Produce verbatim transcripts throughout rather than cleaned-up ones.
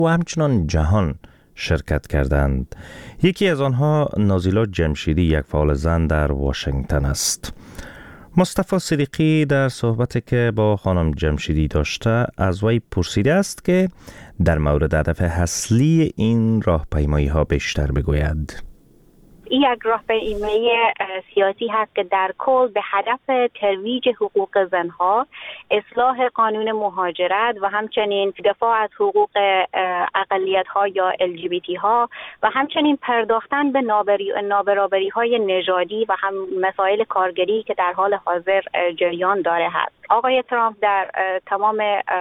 و همچنان جهان شرکت کردند. یکی از آنها نازیلا جمشیدی، یک فعال زن در واشنگتن است. مصطفی صدیقی در صحبتی که با خانم جمشیدی داشته از وی پرسیده است که در مورد هدف اصلی این راهپیمایی ها بیشتر بگوید. این یک راهپیمایی سیاسی هست که در کل به هدف ترویج حقوق زنها، اصلاح قانون مهاجرت و همچنین دفاع از حقوق اقلیت ها یا ال جی بی تی ها و همچنین پرداختن به نابرابری های نژادی و هم مسائل کارگری که در حال حاضر جریان داره هست. آقای ترامپ در تمام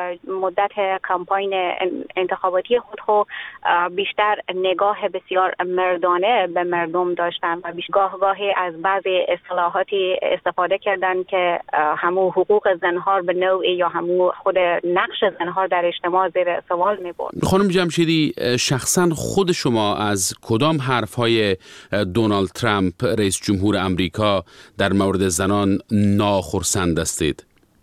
مدت کمپاین انتخاباتی خود خود بیشتر نگاه بسیار مردانه به مردم داشتن و گاه گاهی از بعضی اصطلاحاتی استفاده کردن که همو حقوق زنها به نوعی یا همو خود نقش زنها در اجتماع زیر سوال می‌برد. خانم جمشیدی، شخصا خود شما از کدام حرف‌های دونالد ترامپ رئیس جمهور امریکا در مورد زنان ناخرسند هستید؟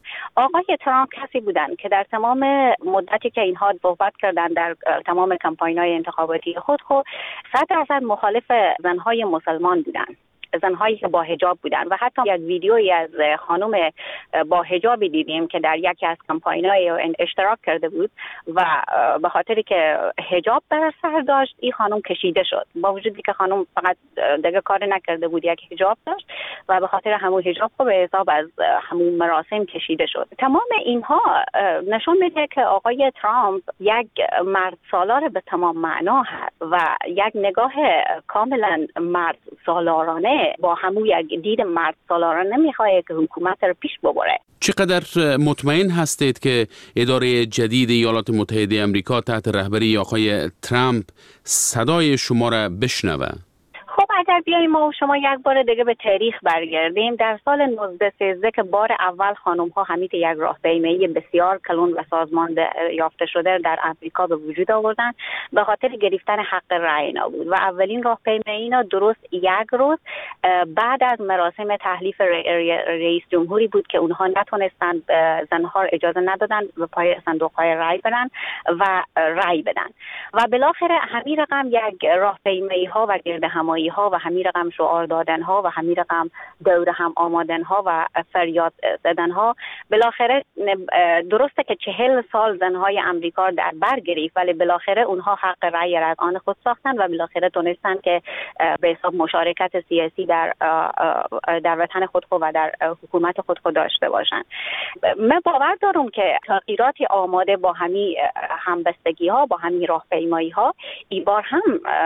آقای ترامپ کسی بودن که در تمام مدتی که اینها صحبت کردن در تمام کمپاین‌های انتخاباتی خود خود صد درصد مخالف زنهای مسلمان بودن، زنهایی که با حجاب بودن و حتی یک ویدیویی از خانم با حجابی دیدیم که در یکی از کمپاین‌های اشتراک کرده بود و به خاطری که حجاب بر سر داشت این خانم کشیده شد، با وجودی که خانم فقط دیگه کار نکرده بود، یک حجاب داشت و به خاطر همون حجاب خب به حساب از همون مراسم کشیده شد. تمام اینها نشون میده که آقای ترامپ یک مرد سالار به تمام معنا هست و یک نگاه کاملا مرد سالارانه با همون یک دید مرد سالارانه میخواد که حکومت رو پیش ببره. چقدر مطمئن هستید که اداره جدید ایالات متحده آمریکا تحت رهبری آقای ترامپ صدای شما را بشنوه؟ خب اگر بیاییم ما و شما یک بار دیگه به تاریخ برگردیم، در سال نوزده سیزده که بار اول خانم ها همین یک راهپیمایی بسیار کلون و سازمان یافته شده در امریکا به وجود آوردن به خاطر گرفتن حق رأی اینا بود و اولین راهپیمایی اینا درست یک روز بعد از مراسم تحلیف رئیس جمهوری بود که اونها نتونستند زنها اجازه ندادن به پای صندوق های رأی برن و رأی بدن و بالاخره همین رقم یک راهپیمایی ها و گردهمایی ها و همین رقم شعار دادن ها و همین رقم دور هم آمدن ها و فریاد زدن ها بالاخره درسته که چهل سال زنهای امریکا در بر گرفت ولی بالاخره اونها حق رأی را از آن خود ساختن و بالاخره تونستن که به حساب مشارکت سیاسی در در وطن خود خود و در حکومت خود خود داشته باشن. من باور دارم که تغییراتی آماده با همین همبستگی ها با همین راهپیمایی ها این بار هم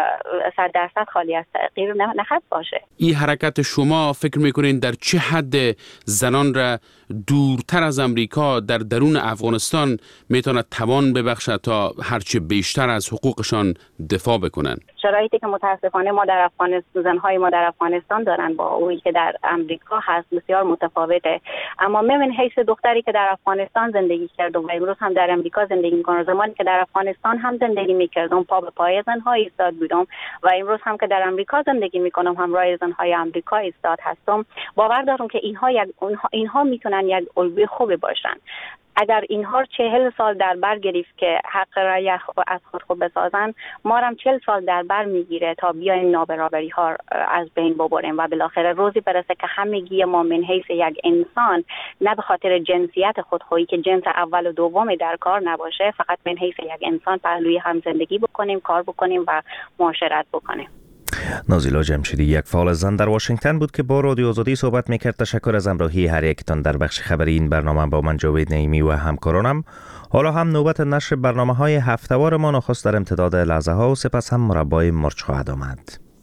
صد درصد خالی از تغییر نخواهد باشه. این حرکت شما فکر میکنین در چه حد زنان را دورتر از امریکا در درون افغانستان میتونه توان ببخشه تا هرچه بیشتر از حقوقشان دفاع بکنن؟ شرایطی که متاسفانه ما در افغانستان زنهای ما در افغانستان دارن با اویی که در امریکا هست بسیار متفاوته. اما من حیث دختری که در افغانستان زندگی کردم و امروز هم در امریکا زندگی میکنم، زمانی که در افغانستان هم زندگی میکردم پا به پای زنها ایستاد بودم و امروز هم که در امریکا زندگی میکنم همراه زنهای امریکا ایستاد هستم، باور دارم که اینها یک اینها میتونن یک الگوی خوبی باشن. اگر اینها چهل سال در بر گرفت که حق رأی از خود خود بسازن، ما هم چهل سال در بر میگیره تا بیایم نابرابری ها از بین ببریم و بالاخره روزی برسه که همگی ما من حیث یک انسان نه به خاطر جنسیت خودخواهی که جنس اول و دومی در کار نباشه، فقط من حیث یک انسان پهلوی هم زندگی بکنیم، کار بکنیم و معاشرت بکنیم. نازیلا جمشیدی یک فعال زن در واشنگتن بود که با رادیو آزادی صحبت میکرد. تشکر از همراهی هر یکتان در بخش خبری این برنامه. با من جاوید نعیمی و همکارانم. حالا هم نوبت نشر برنامه های هفته‌وار ما نخست در امتداد لحظه ها و سپس هم مربای مرچ خواهد آمد.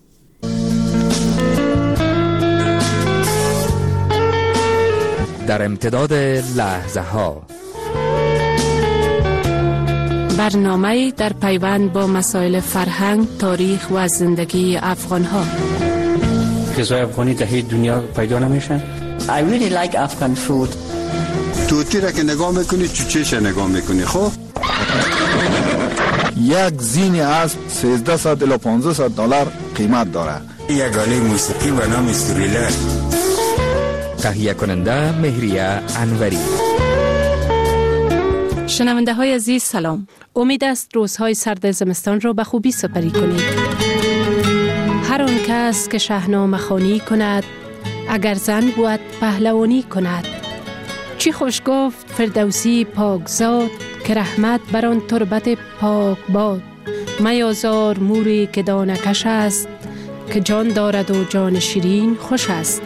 در امتداد لحظه ها برنامه در پیوند با مسائل فرهنگ، تاریخ و زندگی افغان‌ها. غذای افغانی در هیچ دنیا پیدا نمیشن. I really like Afghan food. توتی را که نگاه میکنی چوچهش نگاه میکنی. خب یک زین اسب سیزده صد الی پانزده صد دلار قیمت داره. یک آله موسیقی و نام استوریلر. تهیه کننده مهریه انوری. شنونده های عزیز سلام. امید است روزهای سرد زمستان را به خوبی سپری کنید. هر آن کس که شاهنامه خوانی کند، اگر زن بود پهلوانی کند. چی خوش گفت فردوسی پاکزاد، که رحمت بر آن تربت پاک باد. میازار موری که دانه کش است، که جان دارد و جان شیرین خوش است.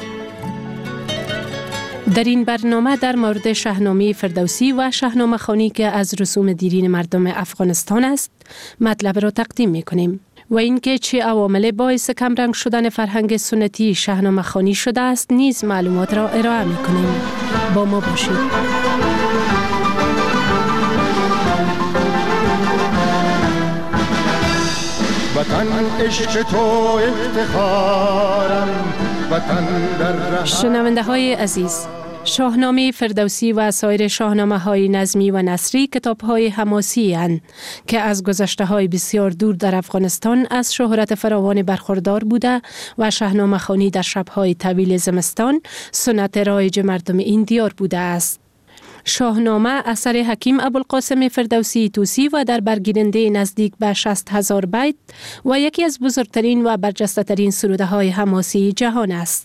در این برنامه در مورد شاهنامه فردوسی و شاهنامه خوانی که از رسوم دیرین مردم افغانستان است مطلب را تقدیم می کنیم و اینکه چه عوامل باعث کمرنگ شدن فرهنگ سنتی شاهنامه خوانی شده است نیز معلومات را ارائه می کنیم. با ما باشید. وطن عشق تو افتخارم، وطن در شنونده های عزیز، شاهنامه فردوسی و سایر شاهنامه های نظمی و نثری کتاب های حماسی اند که از گذشته های بسیار دور در افغانستان از شهرت فراوان برخوردار بوده و شاهنامه خوانی در شب‌های طویل زمستان سنت رایج مردم این دیار بوده است. شاهنامه اثر حکیم ابوالقاسم فردوسی توسی و در برگیرنده نزدیک به شصت هزار بیت و یکی از بزرگترین و برجسته ترین سروده های حماسی جهان است.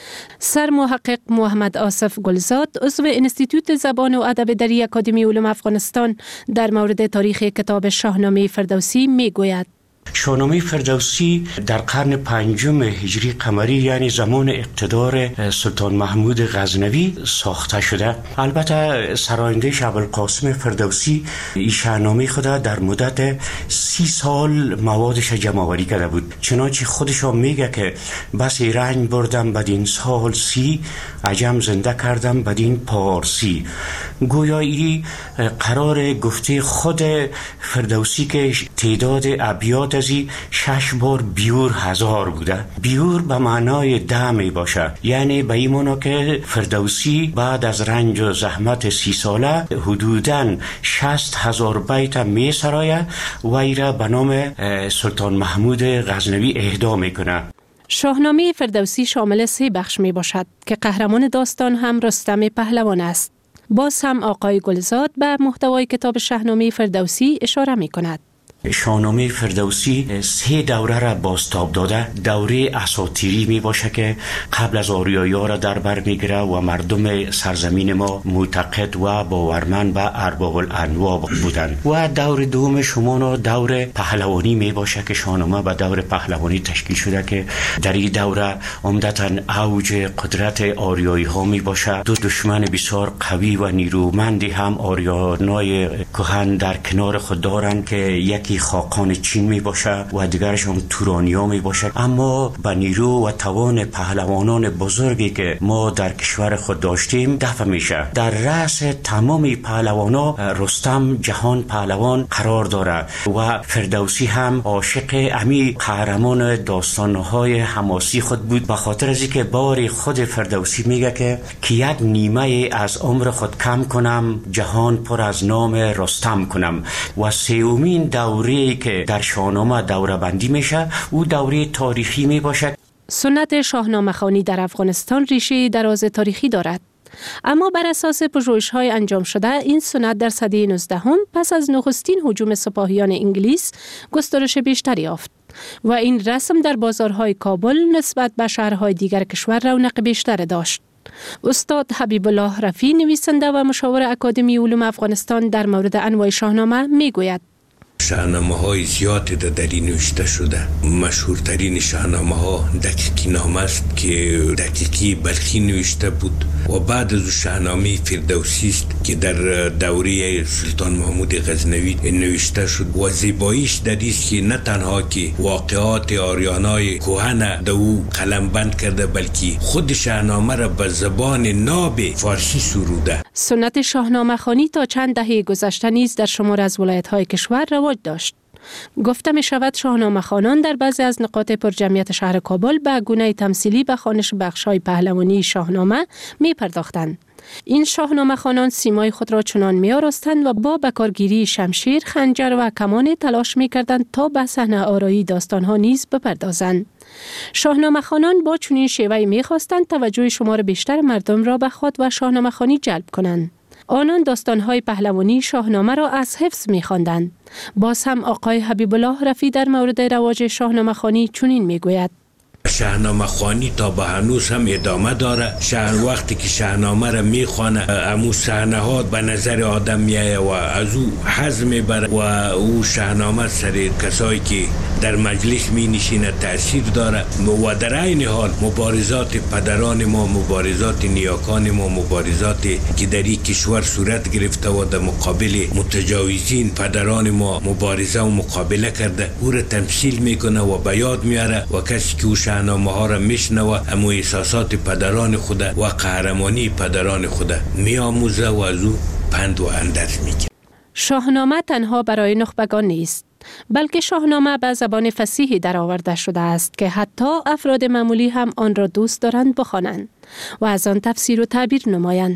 سر محقق محمد آصف گلزاد، عضو انستیتوت زبان و ادب در اکادمی علوم افغانستان، در مورد تاریخ کتاب شاهنامه فردوسی می گوید. شاهنامه فردوسی در قرن پنجم هجری قمری یعنی زمان اقتدار سلطان محمود غزنوی ساخته شده. البته سراینده ابوالقاسم فردوسی این شاهنامه خود در مدت سی سال موادش جمع آوری کرده بود. چنانچه خودش میگه که بس رنج بردم بدین سال سی، عجم زنده کردم بدین پارسی. گویایی قرار گفته خود فردوسی که تعداد ابیات ازی شش بار بیور هزار بوده. بیور به معنای ده می باشه، یعنی به این معنی که فردوسی بعد از رنج و زحمت سی ساله حدوداً شصت هزار بیت می سرایه و ایره به نام سلطان محمود غزنوی اهدا میکنه. شاهنامه فردوسی شامل سه بخش می باشد که قهرمان داستان هم رستم پهلوان است. باز هم آقای گلزاد به محتوای کتاب شاهنامه فردوسی اشاره می کند. شاهنامه فردوسی سه دوره را بازتاب داده. دوره اساطیری می باشه که قبل از آریایا را در بر می گیره و مردم سرزمین ما معتقد و باورمند به ارباب الانواع بودند. و دور دوم شما دور پهلوانی می باشه که شاهنامه به دور پهلوانی تشکیل شده که در این دوره عمدتاً اوج قدرت آریایی ها می باشه. دو دشمن بسیار قوی و نیرومندی هم آریانای کهن در کنار خود دارند که یکی خاقان چین می باشه و دیگرش هم تورانیا می باشه. اما با نیرو و توان پهلوانان بزرگی که ما در کشور خود داشتیم دفع میشه. در رأس تمام پهلوانا رستم جهان پهلوان قرار داره و فردوسی هم عاشق امی قهرمان داستانهای حماسی خود بود، به خاطر از اینکه بار خود فردوسی میگه که که یک نیمه از عمر خود کم کنم جهان پر از نام رستم کنم. و سومین دوره که در شاهنامه دوره بندی میشه او دوره تاریخی می باشد. سنت شاهنامه خوانی در افغانستان ریشه دراز تاریخی دارد، اما بر اساس پژوهش‌های انجام شده این سنت در سده نوزدهم پس از نخستین هجوم سپاهیان انگلیس گسترش بیشتری یافت و این رسم در بازارهای کابل نسبت به شهرهای دیگر کشور رونق بیشتر داشت. استاد حبیب الله رفیع، نویسنده و مشاور اکادمی علوم افغانستان، در مورد انواع شاهنامه میگوید. شاهنامه های زیادی در این نوشته شده. مشهورترین شاهنامه ها دقیقی نامه است که دقیقی بلخی نوشته بود و بعد از شاهنامه فردوسی است که در دوره سلطان محمود غزنوی نوشته شد و زیباییش در است که نه تنها که واقعات آریانای کهن در او قلم بند کرده بلکه خود شاهنامه را به زبان ناب فارسی سروده. سنت شاهنامه خوانی تا چند دهه گذشته نیز در شمار از ولایت‌های کشور رواج داشت. گفته می شود شاهنامه خوانان در بعضی از نقاط پرجمعیت شهر کابل به گونه تمثیلی به خوانش بخش‌های پهلوانی شاهنامه می پرداختند. این شاهنامه خوانان سیمای خود را چنان می آراستند و با بکارگیری شمشیر، خنجر و کمان تلاش می کردند تا به صحنه آرایی داستانها نیز بپردازند. شاهنامه خوانان با چنین شیوهی می خواستند توجه شمار بیشتر مردم را به خود و شاهنامه خوانی جلب کنند. آنان داستان‌های پهلوانی شاهنامه را از حفظ می‌خواندند. باز هم آقای حبیب الله رفی در مورد رواج شاهنامه خوانی چنین می‌گوید: شاهنامه خوانی تا به هنوز هم ادامه داره. شهر وقتی که شاهنامه را میخوانه امو صحنه ها به نظر آدم میایه و از او حظ میبره و او شاهنامه سر کسایی که در مجلس می نشینه تأثیر داره و در عین حال مبارزات پدران ما، مبارزات نیاکان ما، مبارزاتی که در این کشور صورت گرفته و در مقابل متجاوزین پدران ما مبارزه و مقابله کرده او را تمثیل میکنه و به یاد میاره و کسی که او شاهنامه ها را میشنوه اما احساسات پدران خود و قهرمانی پدران خود میآموزه و از او پند و اندرز میگیره. شاهنامه تنها برای نخبگان نیست، بلکه شاهنامه به زبان فصیحی درآورده شده است که حتی افراد معمولی هم آن را دوست دارند بخوانند و از آن تفسیر و تعبیر نمایند.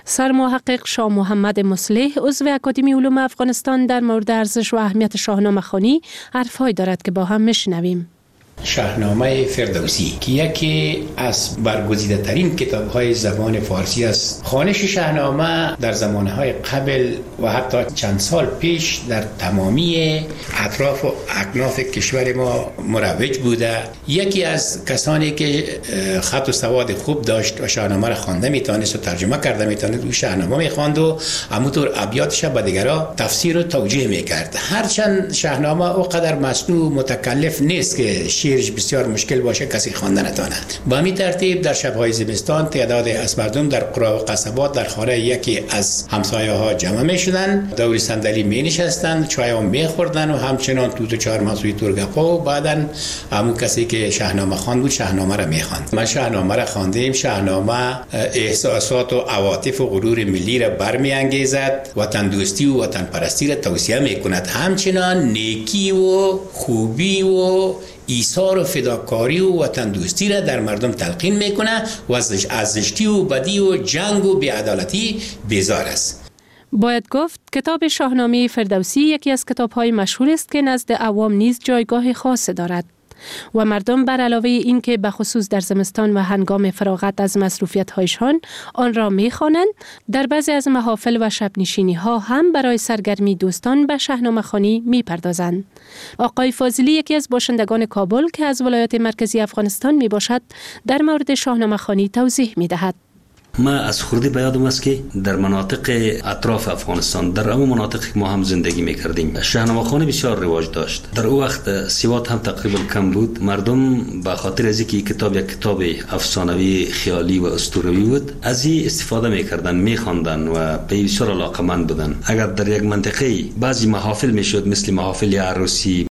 سرمحقق شاه محمد مصلح عضو اکادمی علوم افغانستان در مورد ارزش و اهمیت شاهنامه خوانی حرف‌هایی دارد که با هم میشنویم. شاهنامه فردوسی که یکی از برگزیده ترین کتاب های زبان فارسی است. خوانش شاهنامه در زمانهای قبل و حتی چند سال پیش در تمامی اطراف و اکناف کشور ما مروج بوده. یکی از کسانی که خط و سواد خوب داشت و شاهنامه را خوانده میتونست و ترجمه کرده میتونست او شاهنامه میخواند و همونطور ابیاتش به دیگران تفسیر و توجیه میکرد. هرچند شاهنامه اونقدر مصنوع متکلف نیست که شعرش بسیار مشکل باشه کسی خوانده نتونه. با همین ترتیب در شب‌های زمستان تعداد از مردم در قرى و قصبات در خانه یکی از همسایه‌ها جمع می‌شدن، دور صندلی می‌نشستند، چای هم می‌خوردن و همچنان توت و چهار ماسوی تورگپا و بعداً همون کسی که شاهنامه خوان بود شاهنامه را می‌خواند. من شاهنامه را خواندم. شاهنامه احساسات و عواطف و غرور ملی را برمی‌انگیزد، وطن دوستی و وطن پرستی را توصیه می‌کند. همچنان نیکی و خوبی و ایثار و فداکاری و وطن دوستی را در مردم تلقین میکنه و از زشتی و بدی و جنگ و بی‌عدالتی بیزار است. باید گفت کتاب شاهنامه فردوسی یکی از کتاب‌های مشهور است که نزد عوام نیز جایگاه خاص دارد و مردم بر علاوه این که به خصوص در زمستان و هنگام فراغت از مصروفیت‌هایشان آن را می‌خوانند، در بعضی از محافل و شب نشینی‌ها هم برای سرگرمی دوستان به شاهنامه خوانی می‌پردازند. آقای فاضلی یکی از باشندگان کابل که از ولایت مرکزی افغانستان میباشد در مورد شاهنامه خوانی توضیح می‌دهد. ما از خردی به یادم است که در مناطق اطراف افغانستان در اون مناطقی که ما هم زندگی میکردیم شاهنامه خوانی بسیار رواج داشت. در اون وقت سواد هم تقریبا کم بود. مردم به خاطر از اینکه کتاب یک کتاب افسانوی خیالی و اسطوره‌ای بود از این استفاده میکردن، میخواندن و به بسیار علاقه‌مند بودن. اگر در یک منطقه بعضی محافل میشد مثل محافل عروسی